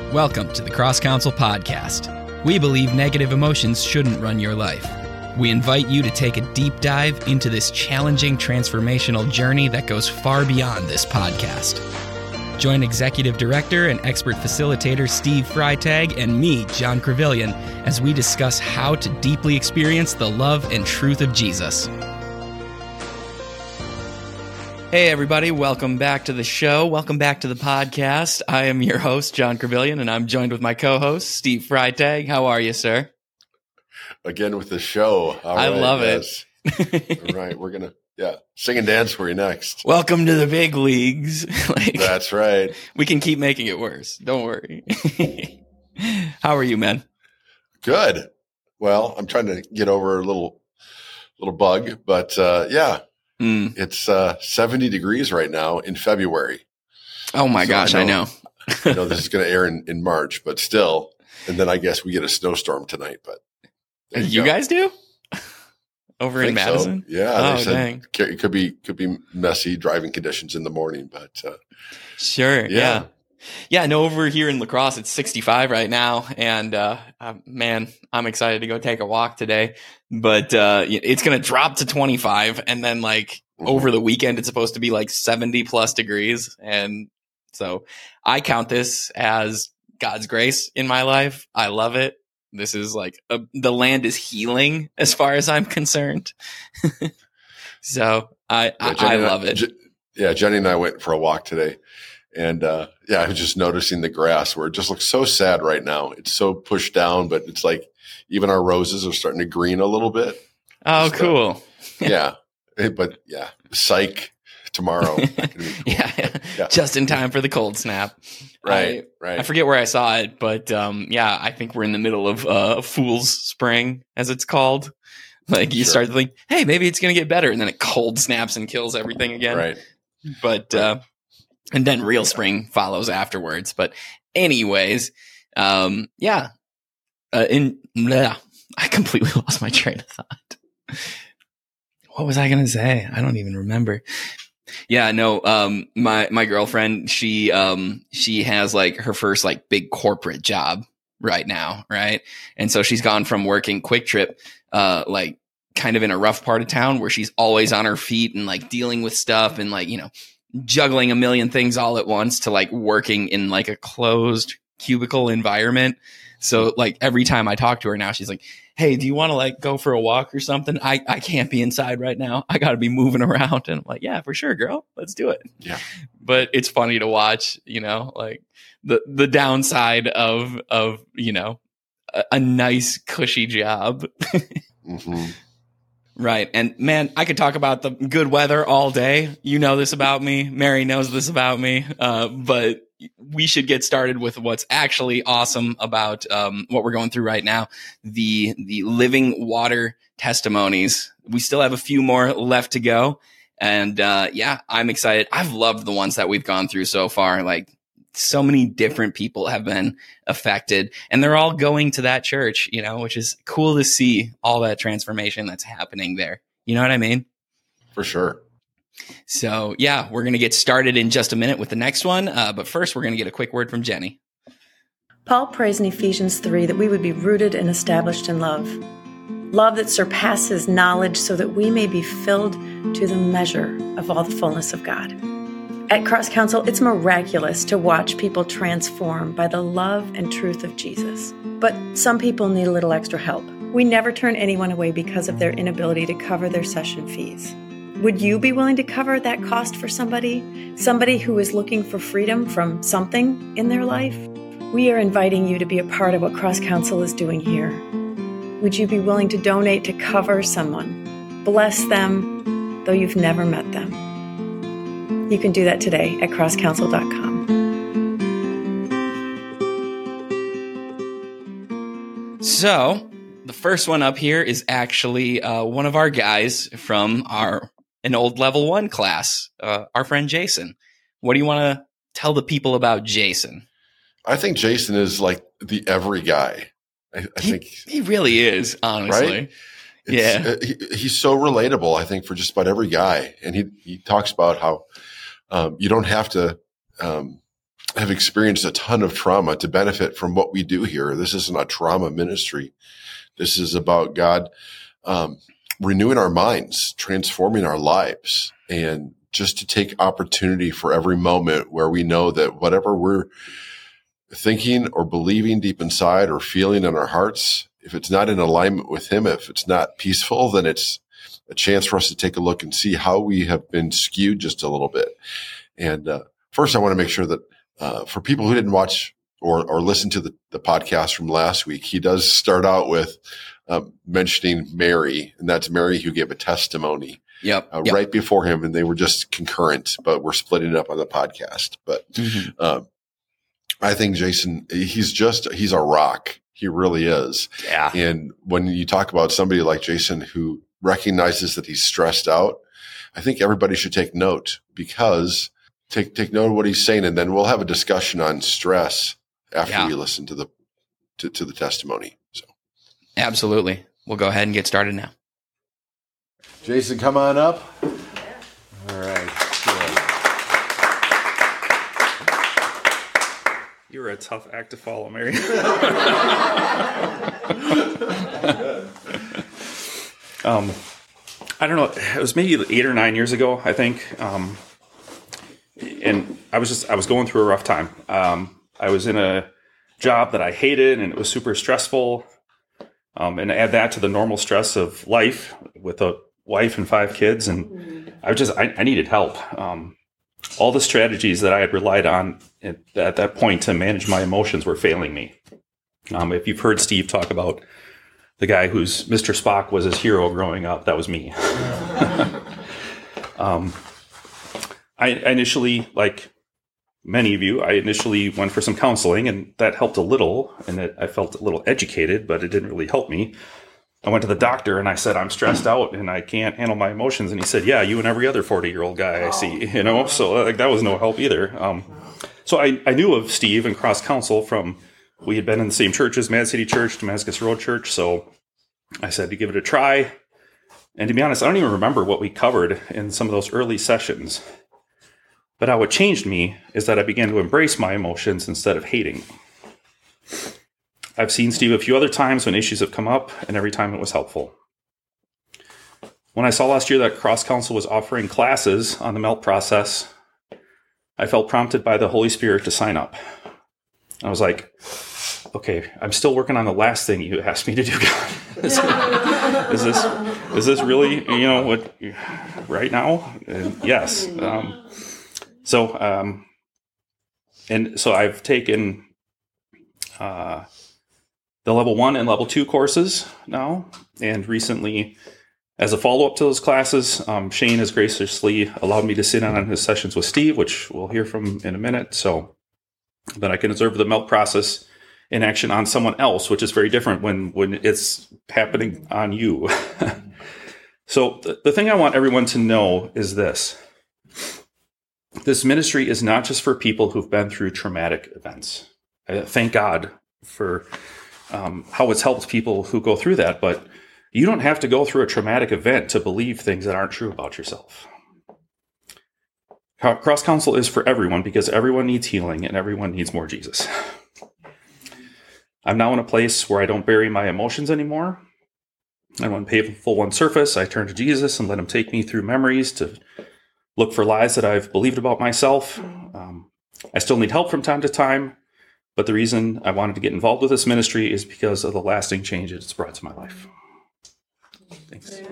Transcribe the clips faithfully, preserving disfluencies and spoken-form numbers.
Welcome to the Cross Counsel Podcast. We believe negative emotions shouldn't run your life. We invite you to take a deep dive into this challenging transformational journey that goes far beyond this podcast. Join Executive Director and expert facilitator Steve Freitag and me, John Crevillian, as we discuss how to deeply experience the love and truth of Jesus. Hey everybody, welcome back to the show. Welcome back to the podcast. I am your host, John Crevillian, and I'm joined with my co-host, Steve Freitag. How are you, sir? Again with the show. All I right, love yes. it. All right, we're going to, yeah, sing and dance for you next. Welcome to the big leagues. like, That's right. We can keep making it worse. Don't worry. How are you, man? Good. Well, I'm trying to get over a little, little bug, but uh, yeah. Mm. It's uh, seventy degrees right now in February. Oh my so gosh, I know. I know, I know this is going to air in, in March, but still. And then I guess we get a snowstorm tonight. But you, you guys do over in Madison? So. Yeah, oh, they said dang. it could be could be messy driving conditions in the morning, but uh, sure, yeah. yeah. Yeah, no, over here in La Crosse, it's sixty-five right now. And, uh, uh, man, I'm excited to go take a walk today. But uh, it's going to drop to twenty-five. And then, like, mm-hmm. over the weekend, it's supposed to be, like, seventy plus degrees. And so I count this as God's grace in my life. I love it. This is, like, a, the land is healing as far as I'm concerned. so I, yeah, I, I love I, it. Je- yeah, Jenny and I went for a walk today. And, uh, yeah, I was just noticing the grass where it just looks so sad right now. It's so pushed down, but it's like even our roses are starting to green a little bit. Oh, just, cool. Uh, yeah. But yeah, psych tomorrow. Cool. yeah, yeah. yeah. Just in time for the cold snap. Right. I, right. I forget where I saw it, but, um, yeah, I think we're in the middle of, uh, Fool's Spring, as it's called. Like you sure. start to think, hey, maybe it's going to get better. And then it cold snaps and kills everything again. Right. But, right. uh, and then real spring follows afterwards. But anyways, um, yeah. Uh, in bleh, I completely lost my train of thought. What was I going to say? I don't even remember. Yeah, no, um, my, my girlfriend, she, um, she has like her first like big corporate job right now. Right. And so she's gone from working Quick Trip, uh, like kind of in a rough part of town where she's always on her feet and like dealing with stuff and like, you know, juggling a million things all at once to like working in like a closed cubicle environment. So like every time I talk to her now, she's like, hey, do you want to like go for a walk or something? I, I can't be inside right now. I got to be moving around. And I'm like, yeah, for sure, girl. Let's do it. Yeah. But it's funny to watch, you know, like the, the downside of, of, you know, a, a nice cushy job. mm-hmm. Right. And man, I could talk about the good weather all day. You know this about me. Mary knows this about me. Uh, but we should get started with what's actually awesome about um, what we're going through right now. The the living water testimonies. We still have a few more left to go. And uh, yeah, I'm excited. I've loved the ones that we've gone through so far. Like so many different people have been affected and they're all going to that church, you know, which is cool to see all that transformation that's happening there. You know what I mean? For sure. So yeah, we're going to get started in just a minute with the next one. Uh, but first we're going to get a quick word from Jenny. Paul prays in Ephesians three that we would be rooted and established in love. Love that surpasses knowledge so that we may be filled to the measure of all the fullness of God. At Cross Counsel, it's miraculous to watch people transform by the love and truth of Jesus. But some people need a little extra help. We never turn anyone away because of their inability to cover their session fees. Would you be willing to cover that cost for somebody? Somebody who is looking for freedom from something in their life? We are inviting you to be a part of what Cross Counsel is doing here. Would you be willing to donate to cover someone? Bless them, though you've never met them. You can do that today at cross counsel dot com. So the first one up here is actually uh, one of our guys from our an old level one class, uh, our friend Jason. What do you want to tell the people about Jason? I think Jason is like the every guy. I, I he, think he really is, honestly. Right? It's, yeah, uh, he, he's so relatable. I think for just about every guy, and he he talks about how um, you don't have to um, have experienced a ton of trauma to benefit from what we do here. This isn't a trauma ministry. This is about God um, renewing our minds, transforming our lives, and just to take opportunity for every moment where we know that whatever we're thinking or believing deep inside or feeling in our hearts, if it's not in alignment with Him, if it's not peaceful, then it's a chance for us to take a look and see how we have been skewed just a little bit. And uh, first, I want to make sure that uh, for people who didn't watch or, or listen to the, the podcast from last week, he does start out with uh, mentioning Mary, and that's Mary who gave a testimony. Yep, uh, yep. right before him, and they were just concurrent, but we're splitting it up on the podcast. But Mm-hmm. uh, I think Jason, he's just, he's a rock. He really is. Yeah. And when you talk about somebody like Jason who recognizes that he's stressed out, I think everybody should take note, because take, take note of what he's saying. And then we'll have a discussion on stress after Yeah. we listen to the, to, to the testimony. So Absolutely. We'll go ahead and get started now. Jason, come on up. All right. Good. You were a tough act to follow, Mary. um, I don't know. It was maybe eight or nine years ago, I think. Um, and I was just I was going through a rough time. Um, I was in a job that I hated, and it was super stressful. Um, and add that to the normal stress of life with a wife and five kids, and I just I, I needed help. Um, all the strategies that I had relied on at, at that point to manage my emotions were failing me. Um, if you've heard Steve talk about the guy who's Mister Spock was his hero growing up, that was me. um, I initially, like many of you, I initially went for some counseling, and that helped a little, and it, I felt a little educated, but it didn't really help me. I went to the doctor and I said, I'm stressed out and I can't handle my emotions. And he said, yeah, you and every other forty-year-old guy I see, you know, so like, that was no help either. Um, so I, I knew of Steve and Cross Counsel from, we had been in the same churches, Mad City Church, Damascus Road Church. So I said to give it a try. And to be honest, I don't even remember what we covered in some of those early sessions. But how it changed me is that I began to embrace my emotions instead of hating. I've seen Steve a few other times when issues have come up, and every time it was helpful. When I saw last year that Cross Counsel was offering classes on the melt process, I felt prompted by the Holy Spirit to sign up. I was like, okay, I'm still working on the last thing you asked me to do, God. is, is this is this really, you know, what right now? And yes. Um, so, um, and so I've taken uh, the level one and level two courses now, and recently, as a follow-up to those classes, um, Shane has graciously allowed me to sit in on his sessions with Steve, which we'll hear from in a minute, so that I can observe the melt process in action on someone else, which is very different when, when it's happening on you. So the, the thing I want everyone to know is this. This ministry is not just for people who've been through traumatic events. I thank God for um, how it's helped people who go through that, but you don't have to go through a traumatic event to believe things that aren't true about yourself. Cross Counsel is for everyone because everyone needs healing and everyone needs more Jesus. I'm now in a place where I don't bury my emotions anymore. And when painful ones surface, I turn to Jesus and let him take me through memories to look for lies that I've believed about myself. Um, I still need help from time to time, but the reason I wanted to get involved with this ministry is because of the lasting change it's brought to my life. Thanks.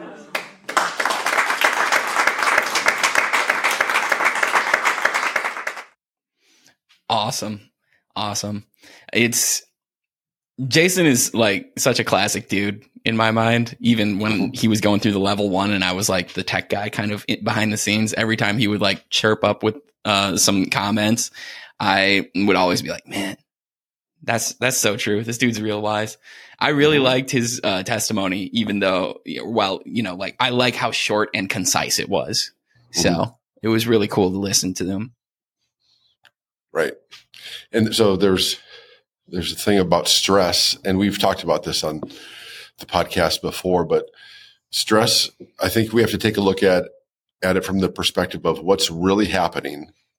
Awesome. Awesome. It's Jason is like such a classic dude in my mind. Even when he was going through the level one and I was like the tech guy kind of behind the scenes, every time he would like chirp up with uh, some comments, I would always be like, man, that's, that's so true. This dude's real wise. I really liked his uh, testimony, even though, well, you know, like I like how short and concise it was. So mm-hmm. It was really cool to listen to them. Right. And so there's, there's a thing about stress, and we've talked about this on the podcast before, but stress, I think we have to take a look at, at it from the perspective of what's really happening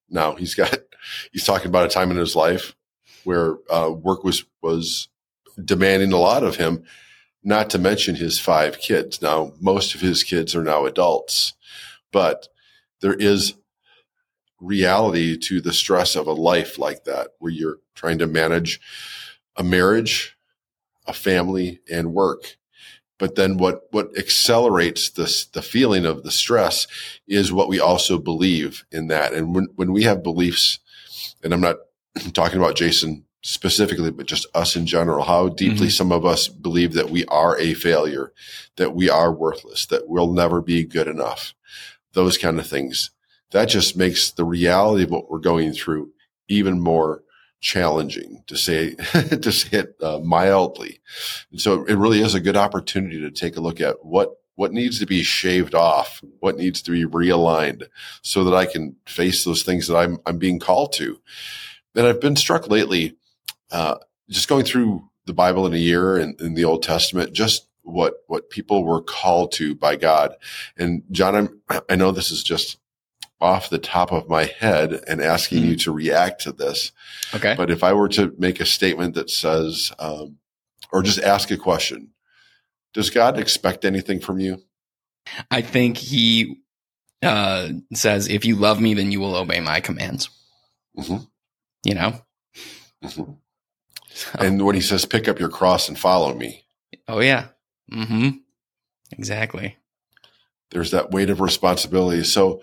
now. He's got, he's talking about a time in his life where uh, work was, was demanding a lot of him, not to mention his five kids. Now, most of his kids are now adults, but there is reality to the stress of a life like that, where you're trying to manage a marriage, a family, and work. But then what, what accelerates this, the feeling of the stress is what we also believe in that. And when, when we have beliefs, and I'm not talking about Jason specifically, but just us in general, how deeply mm-hmm. some of us believe that we are a failure, that we are worthless, that we'll never be good enough, those kind of things. That just makes the reality of what we're going through even more challenging, to say, to say it uh, mildly. And so it really is a good opportunity to take a look at what, what needs to be shaved off, what needs to be realigned, so that I can face those things that I'm, I'm being called to. And I've been struck lately, uh, just going through the Bible in a year and in the Old Testament, just what, what people were called to by God. And John, I'm, I know this is just off the top of my head and asking mm-hmm. you to react to this. Okay. But if I were to make a statement that says, um, or just ask a question, does God expect anything from you? I think he uh, says, if you love me, then you will obey my commands. Mm-hmm. You know? Mm-hmm. So. And when he says, pick up your cross and follow me. Oh, yeah. Mm-hmm. Exactly. There's that weight of responsibility. So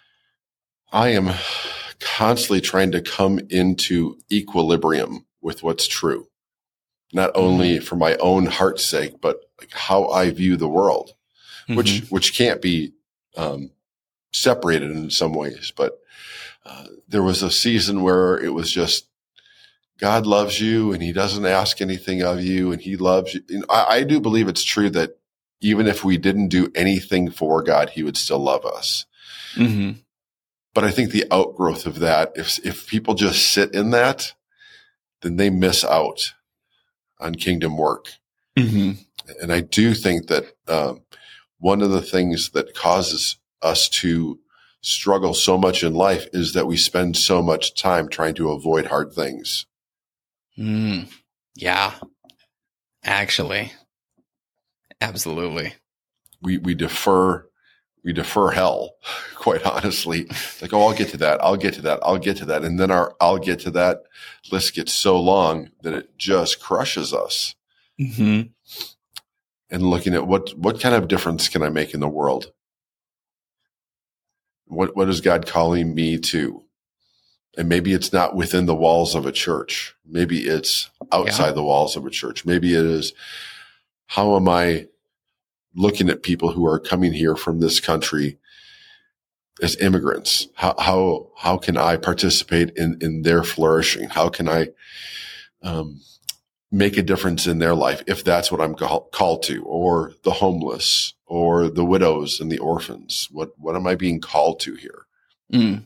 I am constantly trying to come into equilibrium with what's true, not only mm-hmm. for my own heart's sake, but like how I view the world, mm-hmm. which, which can't be, um, separated in some ways. But, uh, there was a season where it was just, God loves you and he doesn't ask anything of you, and he loves you. And I, I do believe it's true that even if we didn't do anything for God, he would still love us. Mm-hmm. But I think the outgrowth of that, if if people just sit in that, then they miss out on kingdom work. Mm-hmm. And I do think that um, one of the things that causes us to struggle so much in life is that we spend so much time trying to avoid hard things. Mm, yeah, actually, absolutely. We we defer. We defer hell, quite honestly. Like, oh, I'll get to that. I'll get to that. I'll get to that. And then our I'll get to that list gets so long that it just crushes us. Mm-hmm. And looking at what, what kind of difference can I make in the world? What, what is God calling me to? And maybe it's not within the walls of a church. Maybe it's outside yeah. the walls of a church. Maybe it is, how am I looking at people who are coming here from this country as immigrants? How, how, how can I participate in, in their flourishing? How can I, um, make a difference in their life, if that's what I'm call, called to, or the homeless, or the widows and the orphans? What, what am I being called to here? Mm.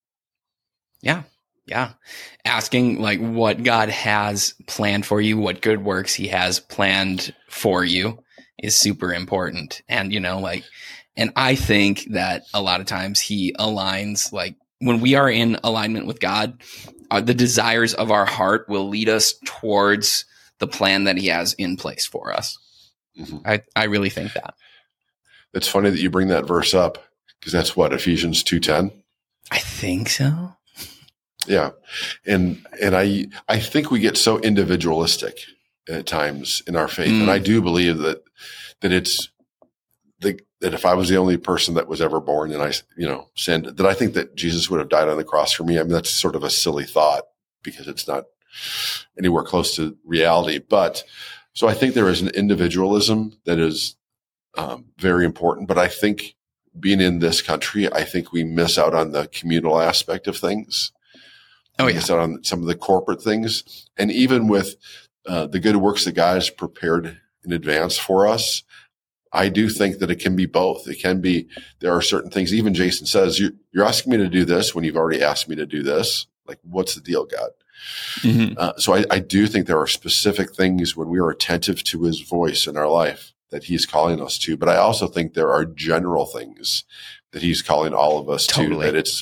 Yeah. Yeah. Asking like what God has planned for you, what good works he has planned for you is super important. And, you know, like, and I think that a lot of times he aligns, like when we are in alignment with God, uh, the desires of our heart will lead us towards the plan that he has in place for us. Mm-hmm. I, I really think that. It's funny that you bring that verse up, because that's what, Ephesians two ten? I think so. Yeah. And, and I, I think we get so individualistic at times in our faith. Mm. And I do believe that, that it's the, that if I was the only person that was ever born and I, you know, sinned, that I think that Jesus would have died on the cross for me. I mean, that's sort of a silly thought because it's not anywhere close to reality. But so I think there is an individualism that is um, very important. But I think being in this country, I think we miss out on the communal aspect of things. Oh, yeah. We miss out on some of the corporate things. And even with uh, the good works that God has prepared in advance for us, I do think that it can be both. It can be, there are certain things, even Jason says, you're, you're asking me to do this when you've already asked me to do this. Like, what's the deal, God? Mm-hmm. Uh, so I, I do think there are specific things when we are attentive to his voice in our life that he's calling us to. But I also think there are general things that he's calling all of us totally. to, that it's, well,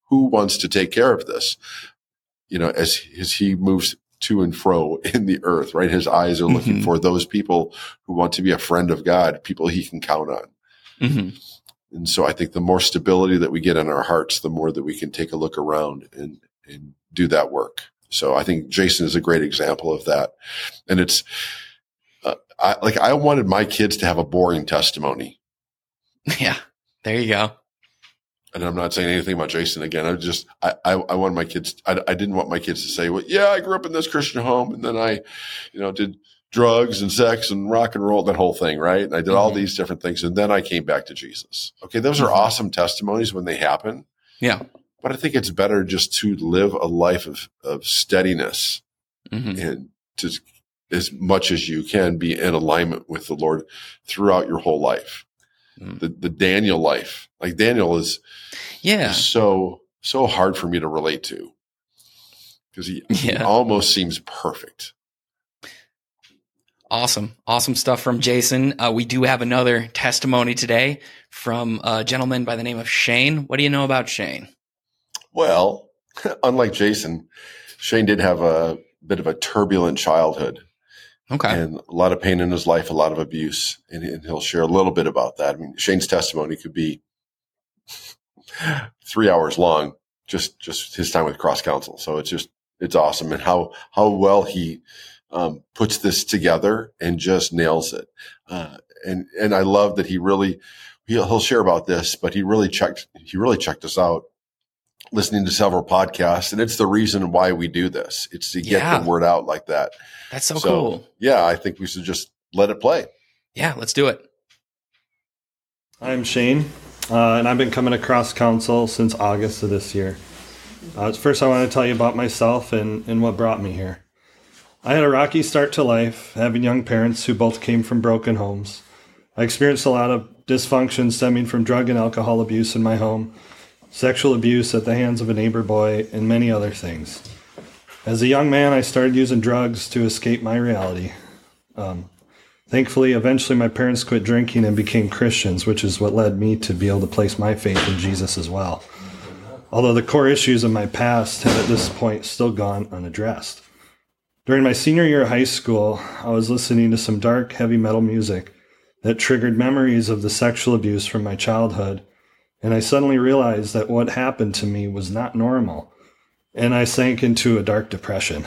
who wants to take care of this? You know, as, as he moves to and fro in the earth, right? His eyes are looking mm-hmm. for those people who want to be a friend of God, people he can count on. Mm-hmm. And so I think the more stability that we get in our hearts, the more that we can take a look around and, and do that work. So I think Jason is a great example of that. And it's, uh, I, like, I wanted my kids to have a boring testimony. Yeah, there you go. And I'm not saying anything about Jason again. I just, I, I, I wanted my kids, I, I didn't want my kids to say, well, yeah, I grew up in this Christian home and then I, you know, did drugs and sex and rock and roll, that whole thing, right? And I did mm-hmm. all these different things. And then I came back to Jesus. Okay. Those are mm-hmm. awesome testimonies when they happen. Yeah. But I think it's better just to live a life of, of steadiness mm-hmm. and to, as much as you can, be in alignment with the Lord throughout your whole life. Mm. The the Daniel life, like Daniel is, yeah, is so, so hard for me to relate to because he, yeah. he almost seems perfect. Awesome. Awesome stuff from Jason. Uh, we do have another testimony today from a gentleman by the name of Shane. What do you know about Shane? Well, unlike Jason, Shane did have a bit of a turbulent childhood. Okay. And a lot of pain in his life, a lot of abuse. And, and he'll share a little bit about that. I mean, Shane's testimony could be three hours long, just, just his time with Cross Counsel. So it's just, it's awesome. And how, how well he, um, puts this together and just nails it. Uh, and, and I love that he really, he'll, he'll share about this, but he really checked, he really checked us out listening to several podcasts. And it's the reason why we do this. It's to get yeah. the word out like that. That's so, so cool. Yeah, I think we should just let it play. Yeah, let's do it. I'm Shane, uh, and I've been coming to Cross Counsel since August of this year. Uh, first, I want to tell you about myself and, and what brought me here. I had a rocky start to life, having young parents who both came from broken homes. I experienced a lot of dysfunction stemming from drug and alcohol abuse in my home, sexual abuse at the hands of a neighbor boy, and many other things. As a young man, I started using drugs to escape my reality. Um, thankfully, eventually my parents quit drinking and became Christians, which is what led me to be able to place my faith in Jesus as well. Although the core issues of my past have at this point still gone unaddressed. During my senior year of high school, I was listening to some dark, heavy metal music that triggered memories of the sexual abuse from my childhood, and I suddenly realized that what happened to me was not normal. And I sank into a dark depression.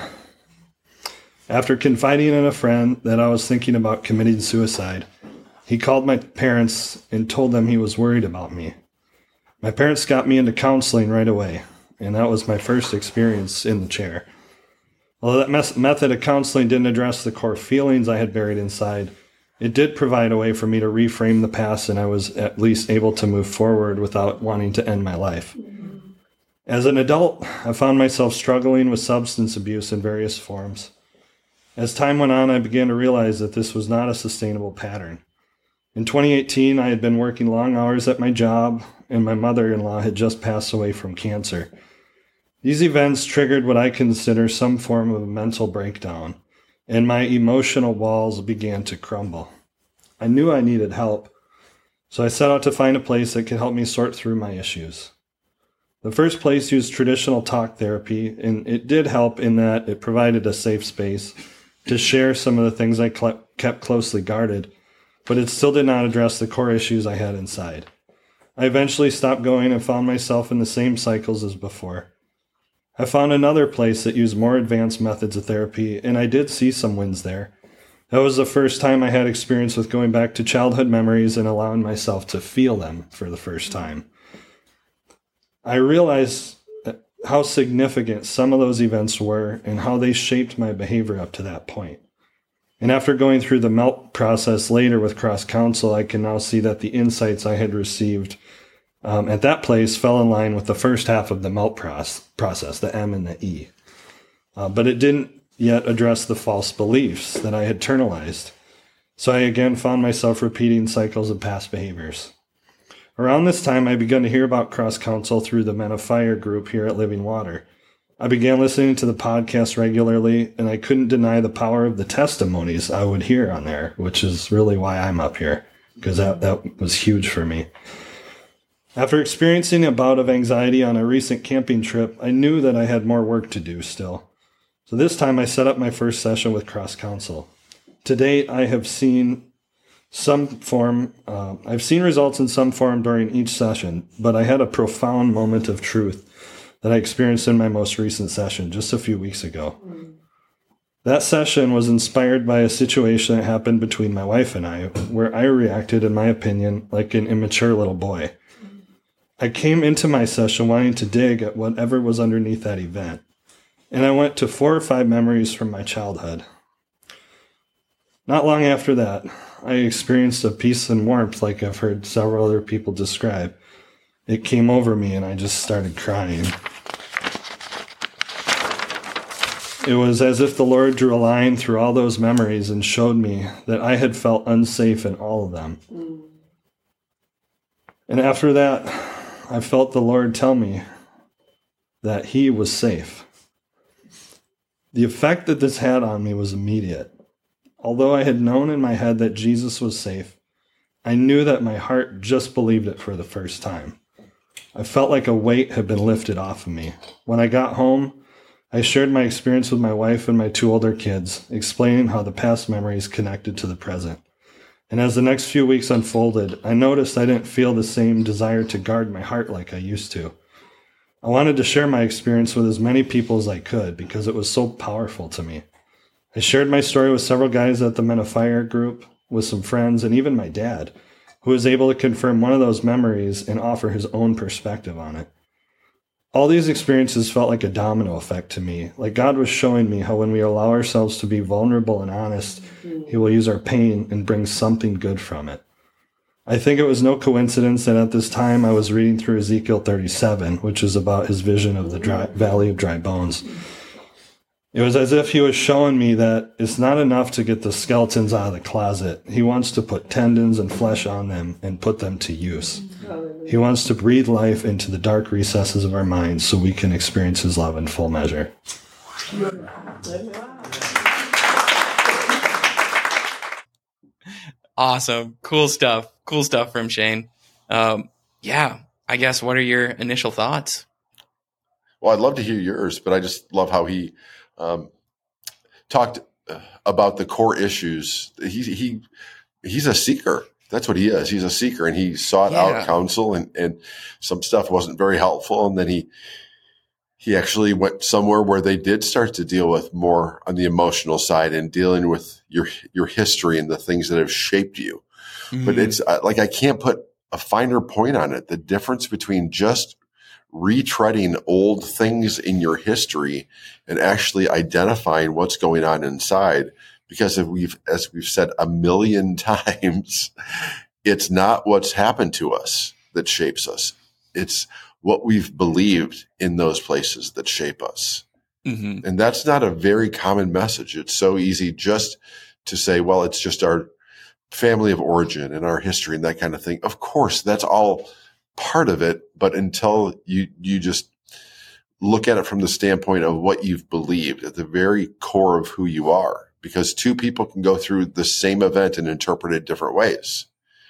After confiding in a friend that I was thinking about committing suicide, he called my parents and told them he was worried about me. My parents got me into counseling right away, and that was my first experience in the chair. Although that mes- method of counseling didn't address the core feelings I had buried inside, it did provide a way for me to reframe the past, and I was at least able to move forward without wanting to end my life. As an adult, I found myself struggling with substance abuse in various forms. As time went on, I began to realize that this was not a sustainable pattern. In twenty eighteen, I had been working long hours at my job, and my mother-in-law had just passed away from cancer. These events triggered what I consider some form of a mental breakdown, and my emotional walls began to crumble. I knew I needed help, so I set out to find a place that could help me sort through my issues. The first place used traditional talk therapy, and it did help in that it provided a safe space to share some of the things I cl- kept closely guarded, but it still did not address the core issues I had inside. I eventually stopped going and found myself in the same cycles as before. I found another place that used more advanced methods of therapy, and I did see some wins there. That was the first time I had experience with going back to childhood memories and allowing myself to feel them for the first time. I realized how significant some of those events were and how they shaped my behavior up to that point. And after going through the melt process later with Cross Counsel, I can now see that the insights I had received um, at that place fell in line with the first half of the melt process, process, the M and the E. Uh, but it didn't yet address the false beliefs that I had internalized. So I again found myself repeating cycles of past behaviors. Around this time, I began to hear about Cross Counsel through the Men of Fire group here at Living Water. I began listening to the podcast regularly, and I couldn't deny the power of the testimonies I would hear on there, which is really why I'm up here, because that, that was huge for me. After experiencing a bout of anxiety on a recent camping trip, I knew that I had more work to do still. So this time I set up my first session with Cross Counsel. To date, I have seen some form, uh, I've seen results in some form during each session, but I had a profound moment of truth that I experienced in my most recent session just a few weeks ago. Mm. That session was inspired by a situation that happened between my wife and I, where I reacted, in my opinion, like an immature little boy. I came into my session wanting to dig at whatever was underneath that event, and I went to four or five memories from my childhood. Not long after that, I experienced a peace and warmth like I've heard several other people describe. It came over me and I just started crying. It was as if the Lord drew a line through all those memories and showed me that I had felt unsafe in all of them. Mm. And after that, I felt the Lord tell me that He was safe. The effect that this had on me was immediate. Although I had known in my head that Jesus was safe, I knew that my heart just believed it for the first time. I felt like a weight had been lifted off of me. When I got home, I shared my experience with my wife and my two older kids, explaining how the past memories connected to the present. And as the next few weeks unfolded, I noticed I didn't feel the same desire to guard my heart like I used to. I wanted to share my experience with as many people as I could because it was so powerful to me. I shared my story with several guys at the Men of Fire group, with some friends, and even my dad, who was able to confirm one of those memories and offer his own perspective on it. All these experiences felt like a domino effect to me, like God was showing me how when we allow ourselves to be vulnerable and honest, mm-hmm. He will use our pain and bring something good from it. I think it was no coincidence that at this time I was reading through Ezekiel thirty-seven, which is about his vision of the dry, Valley of Dry Bones. It was as if He was showing me that it's not enough to get the skeletons out of the closet. He wants to put tendons and flesh on them and put them to use. He wants to breathe life into the dark recesses of our minds so we can experience His love in full measure. Awesome. Cool stuff. Cool stuff from Shane. Um, yeah, I guess what are your initial thoughts? Well, I'd love to hear yours, but I just love how he um, talked about the core issues. He, he, he's a seeker. That's what he is. He's a seeker, and he sought yeah. out counsel, and, and some stuff wasn't very helpful. And then he, he actually went somewhere where they did start to deal with more on the emotional side and dealing with your, your history and the things that have shaped you. Mm-hmm. But it's uh, like, I can't put a finer point on it. The difference between just retreading old things in your history and actually identifying what's going on inside. Because if we've, as we've said a million times, it's not what's happened to us that shapes us. It's what we've believed in those places that shape us. Mm-hmm. And that's not a very common message. It's so easy just to say, well, it's just our family of origin and our history and that kind of thing. Of course, that's all part of it. But until you, you just look at it from the standpoint of what you've believed at the very core of who you are, because two people can go through the same event and interpret it different ways.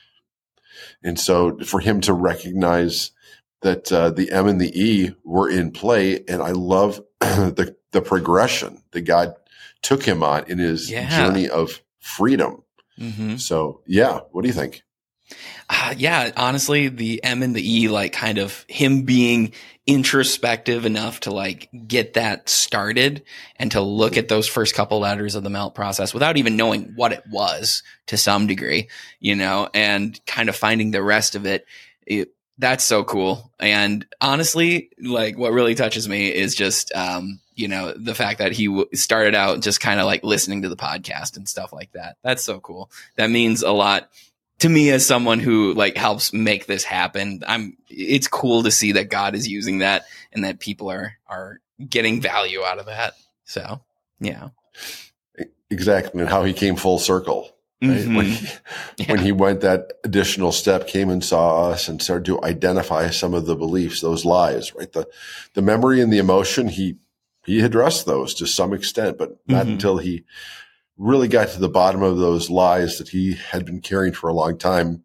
And so for him to recognize that uh, the M and the E were in play, and I love the the progression that God took him on in his yeah. journey of freedom. Mm-hmm. So, yeah, what do you think? Uh, yeah, honestly, the M and the E, like kind of him being introspective enough to like get that started and to look at those first couple letters of the melt process without even knowing what it was to some degree, you know, and kind of finding the rest of it. it that's so cool. And honestly, like what really touches me is just, um, you know, the fact that he w- started out just kind of like listening to the podcast and stuff like that. That's so cool. That means a lot to me as someone who like helps make this happen. I'm, it's cool to see that God is using that and that people are, are getting value out of that. So, yeah. Exactly. And how he came full circle. Right? Mm-hmm. When, he, yeah. when he went that additional step, came and saw us and started to identify some of the beliefs, those lies, right? The, the memory and the emotion, he, he addressed those to some extent, but not mm-hmm. until he really got to the bottom of those lies that he had been carrying for a long time.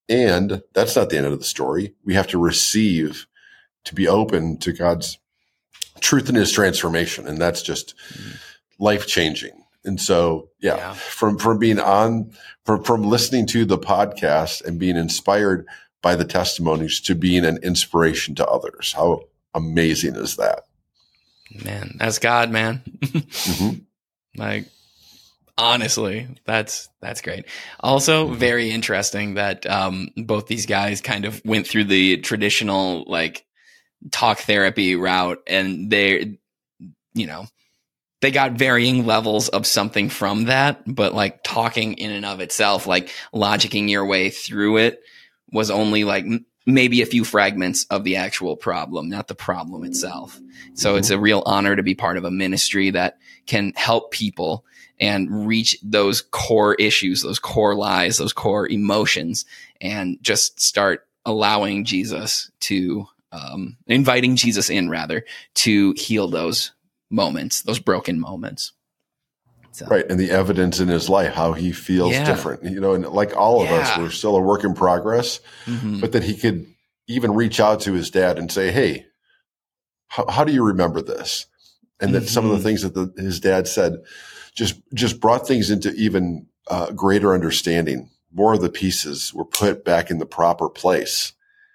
And that's not the end of the story. We have to receive, to be open to God's truth and his transformation. And that's just mm-hmm. life changing. And so, yeah, yeah, from, from being on, from, from listening to the podcast and being inspired by the testimonies to being an inspiration to others. How amazing is that? Man, that's God, man. mm-hmm. Like, honestly, that's, that's great. Also mm-hmm. very interesting that, um, both these guys kind of went through the traditional, like, talk therapy route, and they, you know, they got varying levels of something from that, but like talking in and of itself, like logicking your way through it was only like m- maybe a few fragments of the actual problem, not the problem itself. So mm-hmm. it's a real honor to be part of a ministry that can help people and reach those core issues, those core lies, those core emotions, and just start allowing Jesus to, um, inviting Jesus in rather to heal those moments, those broken moments. So. Right. And the evidence in his life, how he feels yeah. different, you know, and like all of yeah. us, we're still a work in progress, mm-hmm. but that he could even reach out to his dad and say, hey, how, how do you remember this? And mm-hmm. that some of the things that the, his dad said just, just brought things into even uh, greater understanding. More of the pieces were put back in the proper place.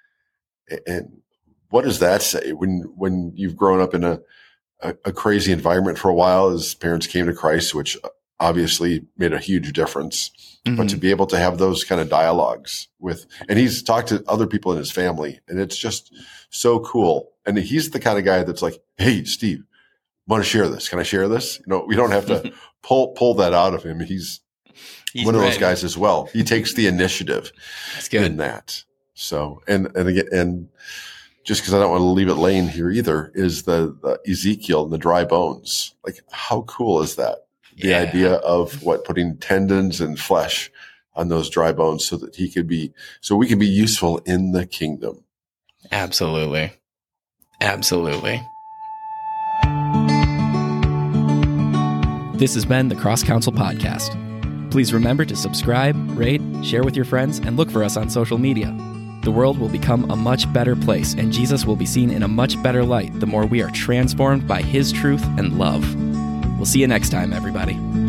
And what does that say when, when you've grown up in a, A, a crazy environment for a while as parents came to Christ, which obviously made a huge difference. Mm-hmm. But to be able to have those kind of dialogues with, and he's talked to other people in his family, and it's just so cool. And he's the kind of guy that's like, hey, Steve, I want to share this. Can I share this? You know, we don't have to pull, pull that out of him. He's, he's one of ready. Those guys as well. He takes the initiative That's good. in that. So, and, and again, and, just because I don't want to leave it laying here either, is the, the Ezekiel and the dry bones. Like, how cool is that? The yeah. idea of what putting tendons and flesh on those dry bones so that he could be, so we can be useful in the kingdom. Absolutely. Absolutely. This has been the Cross Counsel Podcast. Please remember to subscribe, rate, share with your friends, and look for us on social media. The world will become a much better place, and Jesus will be seen in a much better light the more we are transformed by his truth and love. We'll see you next time, everybody.